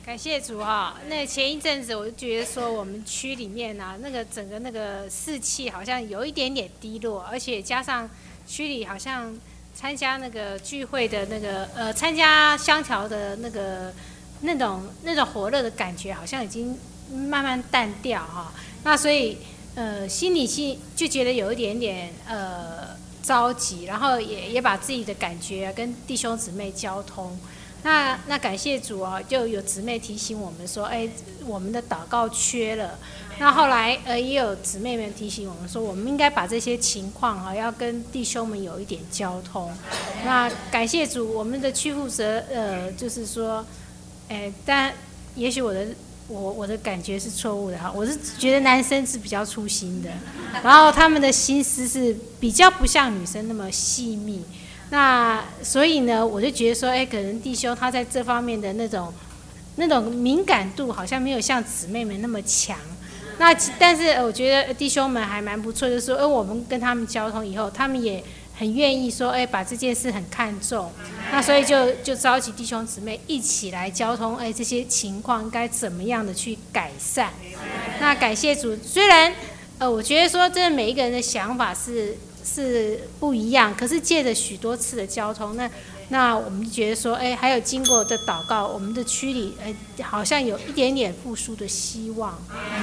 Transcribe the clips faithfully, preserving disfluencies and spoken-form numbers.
感谢主哈、哦。那前一阵子我就觉得说，我们区里面啊，那个整个那个士气好像有一点点低落，而且加上区里好像参加那个聚会的那个呃，参加香条的那个那种那种火热的感觉，好像已经慢慢淡掉哈、哦。那所以呃，心里心就觉得有一点点呃着急，然后也也把自己的感觉、啊、跟弟兄姊妹交通。那那感谢主哦，就有姊妹提醒我们说，哎，我们的祷告缺了。那后来呃也有姊妹们提醒我们说，我们应该把这些情况哈、哦，要跟弟兄们有一点交通。那感谢主，我们的区负责呃就是说，哎，但也许我的我我的感觉是错误的哈，我是觉得男生是比较粗心的，然后他们的心思是比较不像女生那么细密。那所以呢，我就觉得说，哎，可能弟兄他在这方面的那种那种敏感度，好像没有像姊妹们那么强。那但是我觉得弟兄们还蛮不错，就是说，哎，我们跟他们交通以后，他们也很愿意说，哎，把这件事很看重。那所以就就召集弟兄姊妹一起来交通，哎，这些情况该怎么样的去改善？那感谢主，虽然呃，我觉得说，真的每一个人的想法是。是不一样，可是借着许多次的交通，那那我们就觉得说，哎，还有经过的祷告，我们的区里，哎，好像有一点点复苏的希望。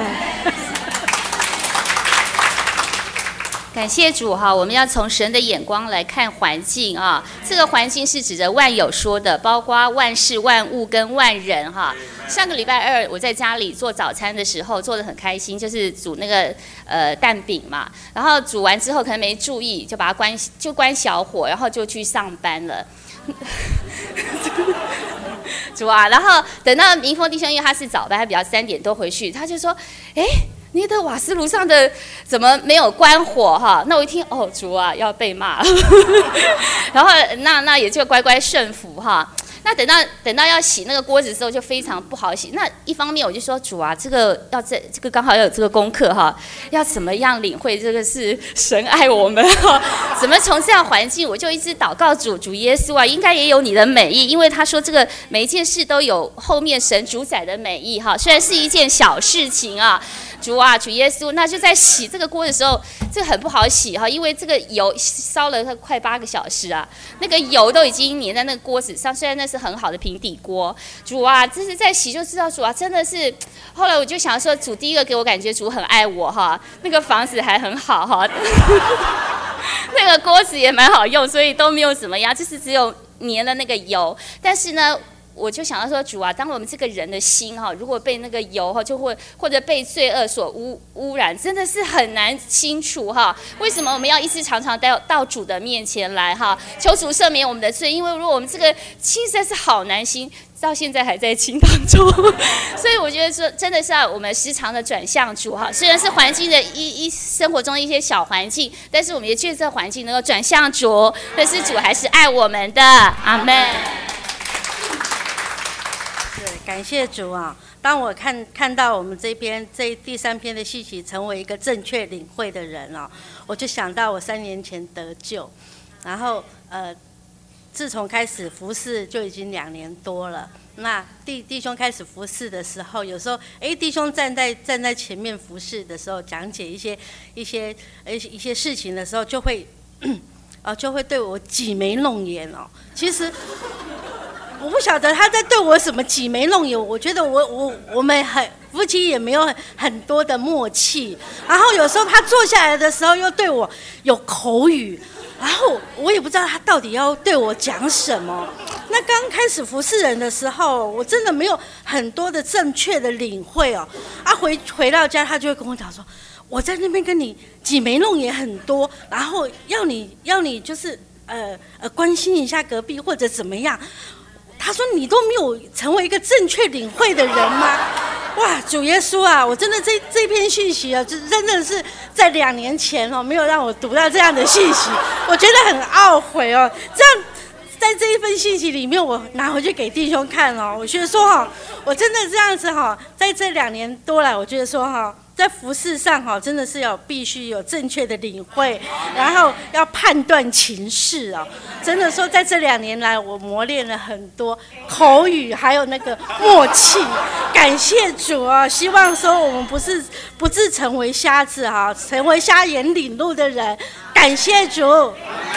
感谢主哈，我们要从神的眼光来看环境啊。这个环境是指着万有说的，包括万事万物跟万人哈。上个礼拜二我在家里做早餐的时候，做得很开心，就是煮那个呃蛋饼嘛。然后煮完之后可能没注意，就把它关就关小火，然后就去上班了。主啊，然后等到明峰弟兄，因为他是早班，他比较三点多回去，他就说，哎。你的瓦斯炉上的怎么没有关火哈？那我一听哦，主啊要被骂，然后那那也就乖乖顺服哈。那等到等到要洗那个锅子的时候，就非常不好洗。那一方面我就说主啊，这个要这这个刚好要有这个功课哈，要怎么样领会这个是神爱我们哈？怎么从这样环境，我就一直祷告主主耶稣啊，应该也有你的美意，因为他说这个每一件事都有后面神主宰的美意哈。虽然是一件小事情啊。主啊，主耶稣，那就在洗这个锅的时候，这个很不好洗哈，因为这个油烧了快八个小时啊，那个油都已经粘在那个锅子上。虽然那是很好的平底锅，主啊，这是在洗就知道主啊，真的是。后来我就想说，主第一个给我感觉主很爱我哈，那个房子还很好哈，那个锅子也蛮好用，所以都没有怎么样，就是只有粘了那个油，但是呢。我就想到说，主啊，当我们这个人的心哈，如果被那个油哈，就会或者被罪恶所污污染，真的是很难清除哈。为什么我们要一直常常到到主的面前来哈，求主赦免我们的罪？因为如果我们这个心实在是好难心，到现在还在清当中，所以我觉得说，真的是要我们时常的转向主哈。虽然是环境的一一生活中的一些小环境，但是我们也借这环境能够转向主，但是主还是爱我们的，阿们。 感谢主啊！当我看看到我们这边这第三篇的信息，成为一个正确领会的人哦，我就想到我三年前得救，然后呃，自从开始服事就已经两年多了。那弟弟兄开始服事的时候，有时候哎，弟兄站在站在前面服事的时候，讲解一些一些呃一些事情的时候，就会哦就会对我挤眉弄眼哦。其实。我不晓得他在对我什么挤眉弄眼，我觉得我我我们很夫妻也没有很很多的默契，然后有时候他坐下来的时候又对我有口语，然后我也不知道他到底要对我讲什么。那刚开始服侍人的时候，我真的没有很多的正确的领会哦。啊回回到家，他就会跟我讲说，我在那边跟你挤眉弄眼很多，然后要你要你就是呃呃关心一下隔壁或者怎么样。他说：“你都没有成为一个正确领会的人吗？”哇，主耶稣啊，我真的这这篇讯息啊，就真的是在两年前哦，没有让我读到这样的讯息，我觉得很懊悔哦。这样，在这一份信息里面，我拿回去给弟兄看哦，我觉得说哈，我真的这样子哈，在这两年多来，我觉得说哈， 在服事上哈，真的是要必须有正确的领会，然后要判断情势哦。真的说，在这两年来，我磨练了很多口语，还有那个默契。感谢主啊！希望说我们不是不自成为瞎子哈，成为瞎眼领路的人。感谢主。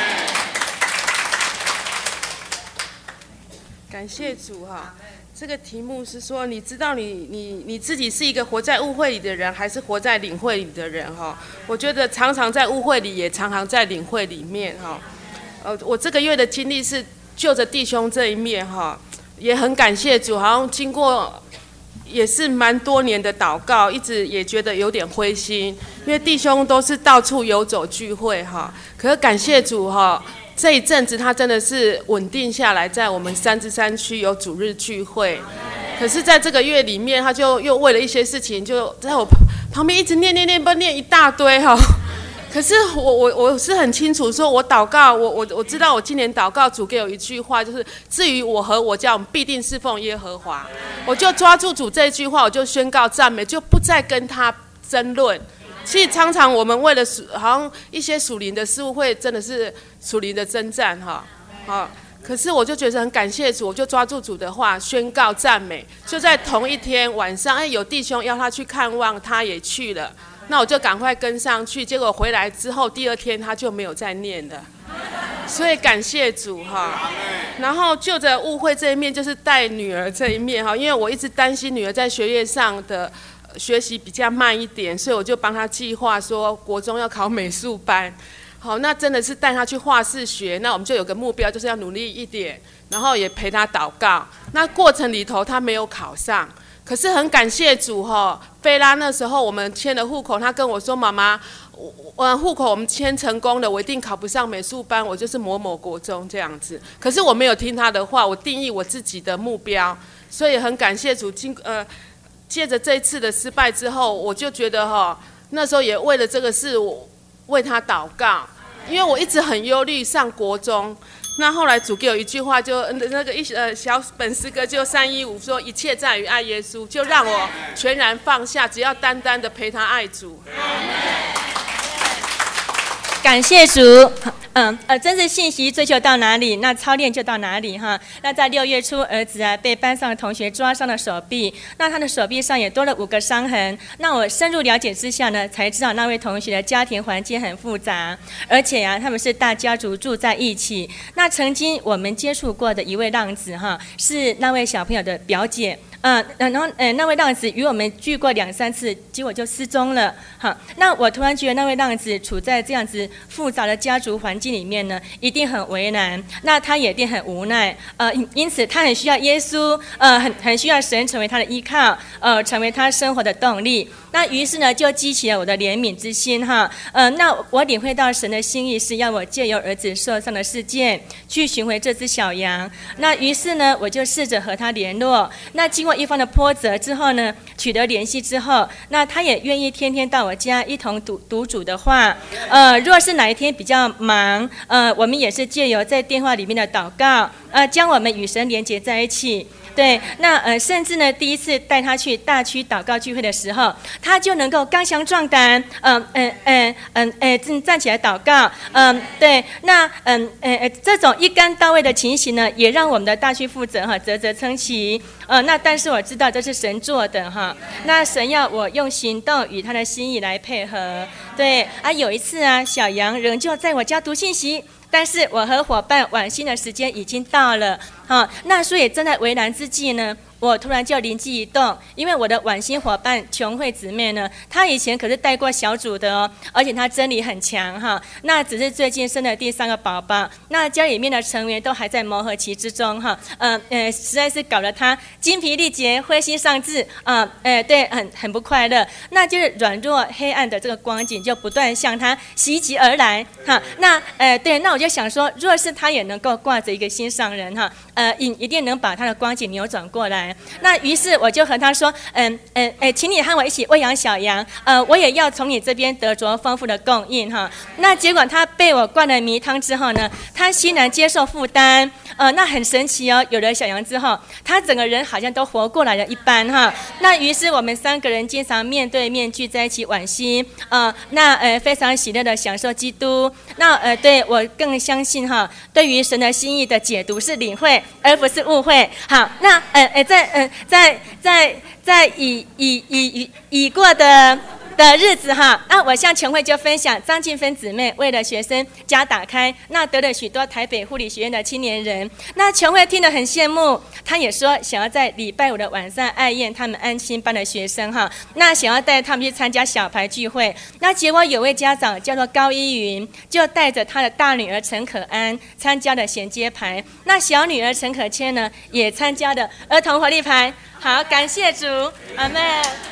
感谢主哈。这个题目是说，你知道你你你自己是一个活在误会里的人，还是活在领会里的人哈？我觉得常常在误会里，也常常在领会里面哈。呃，我这个月的经历是就着弟兄这一面哈，也很感谢主，好像经过也是蛮多年的祷告，一直也觉得有点灰心，因为弟兄都是到处游走聚会哈，可是感谢主哈。这一阵子他真的是稳定下来，在我们三芝山区有主日聚会。可是在这个月里面，他就又为了一些事情，就在我旁边一直念念念不念一大堆哈。可是我我我是很清楚，说我祷告，我我我知道我今年祷告主给我一句话，就是至于我和我家，我们必定侍奉耶和华。我就抓住主这句话，我就宣告赞美，就不再跟他争论。其实常常我们为了属，好像一些属灵的事物，会真的是属灵的征战哈，好。可是我就觉得很感谢主，我就抓住主的话宣告赞美。就在同一天晚上，哎，有弟兄要他去看望，他也去了，那我就赶快跟上去。结果回来之后，第二天他就没有再念了。所以感谢主哈。然后就着误会这一面，就是带女儿这一面哈，因为我一直担心女儿在学业上的学习比较慢一点，所以我就帮他计划说国中要考美术班。好，那真的是带他去画室学，那我们就有个目标，就是要努力一点，然后也陪他祷告。那过程里头他没有考上，可是很感谢主哈。菲拉那时候我们迁了户口，他跟我说：“妈妈，我户口我们迁成功了，我一定考不上美术班，我就是某某国中这样子。”可是我没有听他的话，我定义我自己的目标，所以很感谢主。经呃。借着这一次的失败之后，我就觉得哈，那时候也为了这个事，我为他祷告，因为我一直很忧虑上国中。那后来主给我一句话，就那个一呃小本诗歌就三一五说，一切在于爱耶稣，就让我全然放下，只要单单的陪他爱主。 感谢主。嗯呃，真实信息追求到哪里，那操练就到哪里哈。那在六月初，儿子啊被班上的同学抓伤了手臂，那他的手臂上也多了五个伤痕。那我深入了解之下呢，才知道那位同学的家庭环境很复杂，而且啊，他们是大家族住在一起。那曾经我们接触过的一位浪子哈，是那位小朋友的表姐。嗯，然后呃，那位浪子与我们聚过两三次，结果就失踪了。好，那我突然觉得那位浪子处在这样子复杂的家族环境里面呢，一定很为难，那他也一定很无奈。呃，因此他很需要耶稣，呃，很很需要神成为他的依靠，呃，成为他生活的动力。那于是呢，就激起了我的怜悯之心哈。呃，那我领会到神的心意是要我借由儿子受伤的事件，去寻回这只小羊。那于是呢，我就试着和他联络。那经过一方的波折之后呢，取得联系之后，那他也愿意天天到我家一同读读主的话。呃，若是哪一天比较忙，呃，我们也是借由在电话里面的祷告，呃，将我们与神连结在一起。对，那呃，甚至呢，第一次带他去大区祷告聚会的时候，他就能够刚强壮胆，嗯嗯嗯嗯呃，站起来祷告，嗯，对，那嗯呃呃，这种一竿到位的情形呢，也让我们的大区负责哈啧啧称奇，呃，那但是我知道这是神做的哈，那神要我用行动与他的心意来配合，对啊，有一次啊，小杨仍旧在我家读信息。但是我和伙伴晚星的时间已经到了，好，那所以正在为难之际呢，我突然就灵机一动，因为我的晚星伙伴琼慧姊妹呢，她以前可是带过小组的哦，而且她真理很强哈。那只是最近生了第三个宝宝，那家里面的成员都还在磨合期之中哈，呃呃，实在是搞得她精疲力竭、灰心丧志啊，呃，对，很很不快乐。那就是软弱黑暗的这个光景就不断向她袭击而来哈。那呃，对，那我就想说，若是她也能够挂着一个心上人哈，呃，一一定能把她的光景扭转过来。 牌。那于是我就和他说，嗯嗯哎，请你和我一起喂养小羊，呃，我也要从你这边得着丰富的供应哈。那结果他被我灌了迷汤之后呢，他欣然接受负担，呃，那很神奇哦。有了小羊之后，他整个人好像都活过来了一般哈。那于是我们三个人经常面对面聚在一起惋惜，呃，那呃非常喜乐的享受基督。那呃对我更相信哈，对于神的心意的解读是领会，而不是误会。好，那呃呃在呃在在在已已已已已过的。的日子哈，那我向全会就分享张静芬姊妹为了学生家打开，那得了许多台北护理学院的青年人，那全会听得很羡慕，他也说想要在礼拜五的晚上爱宴他们安亲班的学生哈，那想要带他们去参加小牌聚会，那结果有位家长叫做高依云，就带着他的大女儿陈可安参加了衔接牌，那小女儿陈可谦呢也参加了儿童活力牌。好，感谢主，阿们。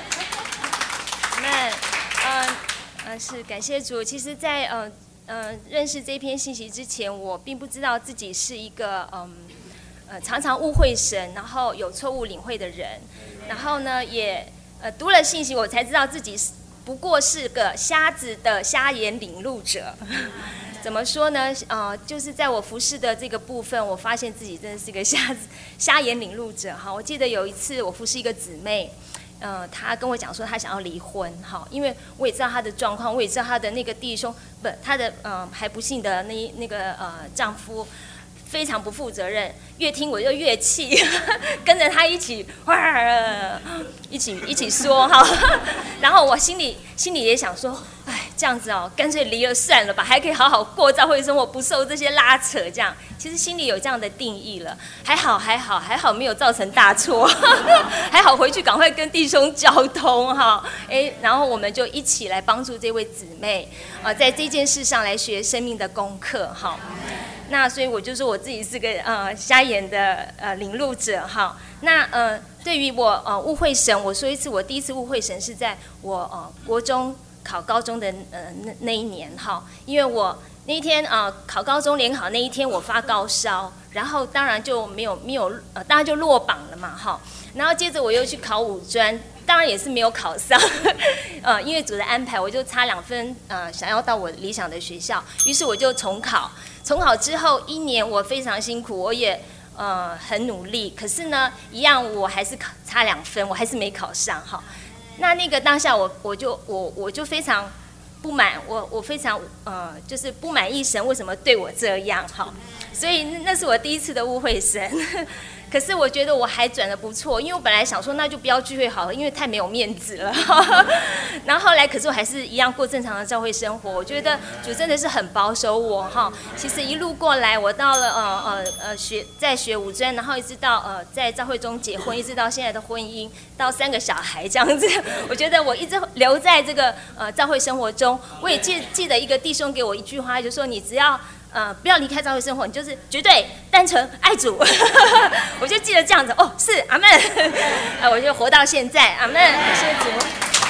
那，嗯呃是感谢主。其实在，在呃呃认识这篇信息之前，我并不知道自己是一个嗯呃常常误会神，然后有错误领会的人。然后呢，也呃读了信息，我才知道自己不过是个瞎子的瞎眼领路者。怎么说呢？呃，就是在我服侍的这个部分，我发现自己真的是个瞎子瞎眼领路者。哈，我记得有一次我服侍一个姊妹。呃，他跟我讲说他想要离婚，哈，因为我也知道他的状况，我也知道他的那个弟兄，不，他的呃还不幸的那那个呃丈夫非常不负责任，越听我就越气，跟着他一起哇，一起一起说哈，然后我心里心里也想说，哎，这样子哦，干脆离了算了吧，还可以好好过教会生活，不受这些拉扯，这样，其实心里有这样的定义了，还好还好还好没有造成大错，还好回去赶快跟弟兄交通哈，哎，然后我们就一起来帮助这位姊妹，呃，在这件事上来学生命的功课哈。那所以我就说我自己是个呃瞎眼的呃领路者哈。那呃对于我呃误会神，我说一次，我第一次误会神是在我呃国中考高中的呃那那一年哈，因为我那一天啊、呃、考高中联考那一天我发高烧，然后当然就没有没有呃当然就落榜了嘛哈，然后接着我又去考五专。当然也是没有考上，呃，因为主的安排，我就差两分，呃，想要到我理想的学校，于是我就重考。重考之后一年，我非常辛苦，我也呃很努力，可是呢，一样我还是考差两分，我还是没考上哈。那那个当下我，我我就我我就非常不满，我我非常呃就是不满意神为什么对我这样哈，所以那是我第一次的误会神。可是我觉得我还转得不错，因为我本来想说那就不要聚会好了，因为太没有面子了。然后后来，可是我还是一样过正常的教会生活。我觉得主真的是很保守我哈。其实一路过来，我到了呃呃呃学在学五专，然后一直到呃在教会中结婚，一直到现在的婚姻，到三个小孩这样子。我觉得我一直留在这个呃教会生活中。我也记记得一个弟兄给我一句话，就说你只要。呃，不要离开教会生活，你就是绝对单纯爱主。我就记得这样子，哦，是阿们，呃，我就活到现在，阿们，感谢主，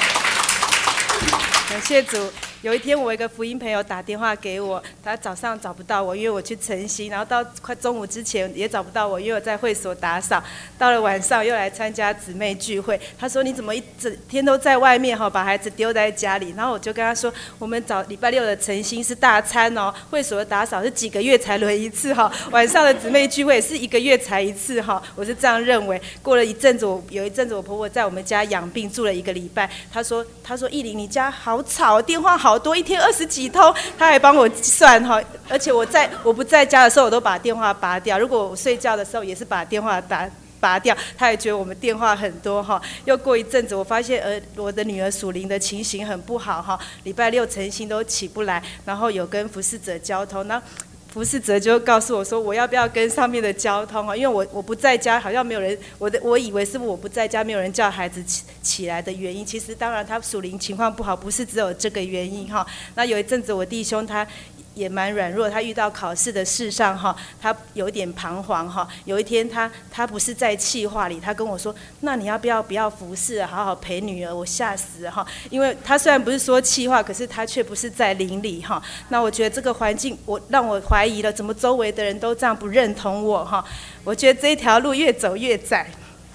感谢主。有一天，我一个福音朋友打电话给我，他早上找不到我，约我去晨曦，然后到快中午之前也找不到我，因为我在会所打扫。到了晚上又来参加姊妹聚会，他说你怎么一整天都在外面哈，把孩子丢在家里？然后我就跟他说，我们早礼拜六的晨曦是大餐哦，会所的打扫是几个月才轮一次哈，晚上的姊妹聚会是一个月才一次哈，我是这样认为。过了一阵子，我有一阵子我婆婆在我们家养病住了一个礼拜，她说她说艺玲你家好吵，电话好。好多一天二十几通，他还帮我算哈，而且我在我不在家的时候，我都把电话拔掉。如果我睡觉的时候，也是把电话拔拔掉。他也觉得我们电话很多哈。又过一阵子，我发现呃我的女儿属灵的情形很不好哈，礼拜六晨星都起不来，然后有跟服侍者交通，那。服侍者就告诉我说，我要不要跟上面的交通啊？因为我我不在家，好像没有人，我的我以为是我不在家，没有人叫孩子起起来的原因。其实当然他属灵情况不好，不是只有这个原因哈。那有一阵子我弟兄他也蛮软弱，他遇到考试的事上哈，他有点彷徨哈。有一天他他不是在企划里，他跟我说，那你要不要不要服侍，好好陪女儿？我吓死了哈，因为他虽然不是说企划，可是他却不是在邻里哈。那我觉得这个环境我让我怀疑了，怎么周围的人都这样不认同我哈？我觉得这一条路越走越窄。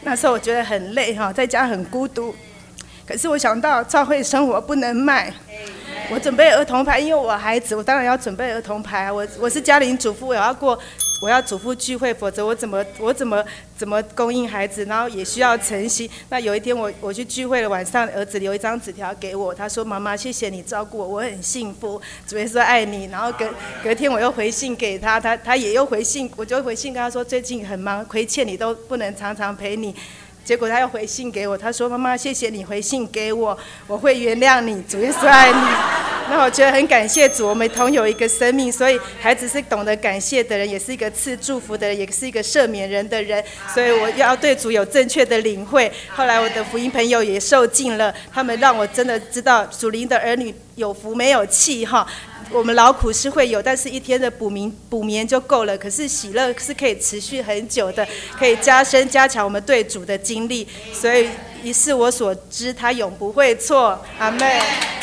那时候我觉得很累哈，在家很孤独。可是我想到教会生活不能卖，我准备儿童牌，因为我孩子，我当然要准备儿童牌。我我是家庭主妇，我要过，我要主妇聚会，否则我怎么我怎么怎么供应孩子？然后也需要晨曦。那有一天我我去聚会了，晚上儿子留一张纸条给我，他说：“妈妈，谢谢你照顾我，我很幸福。主耶稣爱你。”然后隔隔天我又回信给他，他他也又回信，我就回信跟他说：“最近很忙，亏欠你都不能常常陪你。”结果他又回信给我，他说：“妈妈，谢谢你回信给我，我会原谅你，主耶稣爱你。”那我觉得很感谢主，我们同有一个生命，所以孩子是懂得感谢的人，也是一个赐祝福的人，也是一个赦免人的人，所以我要对主有正确的领会。后来我的福音朋友也受尽了，他们让我真的知道属灵的儿女有福没有气哈。我们劳苦是会有，但是一天的补眠补眠就够了。可是喜乐是可以持续很久的，可以加深加强我们对主的经历。所以一是我所知，他永不会错。阿们。